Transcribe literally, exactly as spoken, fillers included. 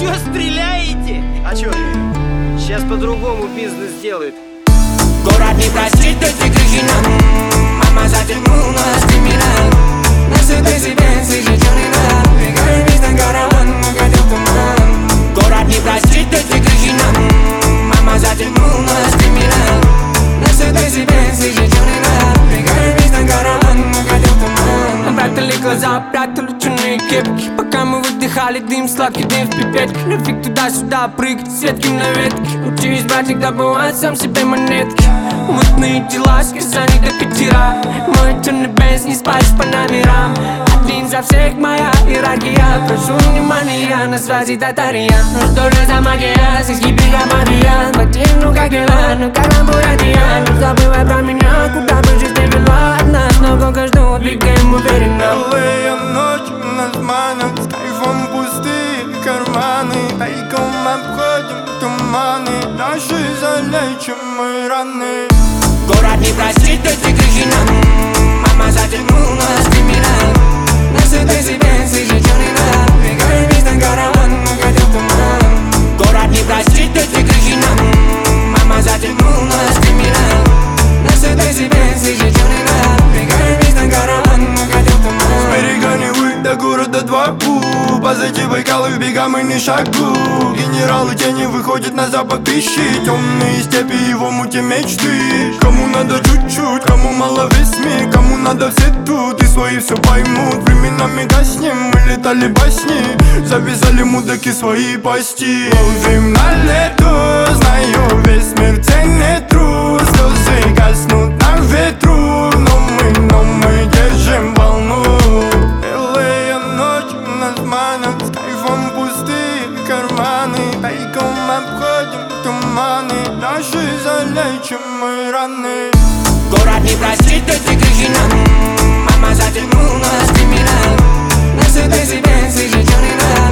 Чё стреляете? А чё? Сейчас по-другому бизнес делают. Город не простит эти крики нам. Мама затянула нас криминал. Нас это себе сижу не надо. Бегаем весь на караван, угодил туман. Город не простит эти крики нам. Мама затянула нас криминал. Нас это себе сижу не надо. Бегаем весь на караван, угодил туман. Прятали глаза, прятали черные кепки. Пока мы выдыхали дым, сладкий дым в пипетке. Рефик туда-сюда прыгать, светки на ветке. Учись, братик, добывать сам себе монетки. Мутные дела, сказаний до пятира. Мой черный бенз, не спать по номерам. Один за всех моя иерархия. Прошу внимания, на связи татария. Ну что же за магия, здесь гипера-магия. Батин, ну как дела, ну как нам буратия. Не забывай про меня, куда бы жизнь не вела. От нас много ждут, двигаем уверенно. Белые ночи нас манят, с кайфом пустые карманы. Тайком обходим туманы, наши залечим мы раны. Город не простит эти крики нам. Мама затянула нас криминал. Нас это себе сижу не надо. Бегаем весь на караван, угодил туман. Город не простит эти крики нам. Мама затянула нас криминал. Нас это себе сижу не надо. Бегаем весь на караван, угодил туман. С берега Невы до города два пу. Позади Байкала в бега мы не шагу. Генералы тени выходят на запад ищи. Темные степи его мути мечты. Кому надо чуть-чуть, кому мало весь мир. Кому надо все тут и свои все поймут. Временами гаснем, мы летали басни. Завязали мудаки свои пасти. Ловим на лету, знаю весь мир ценит труд. Слезы гаснут на ветру. Но мы, но мы держим волну. Белые ночи нас манят, с кайфом пустые карманы. Тайком обходим туманы, наши залечим мы раны. Город не простит эти крики нам. Мама затянула нас криминал. Нас это себе сижу не надо.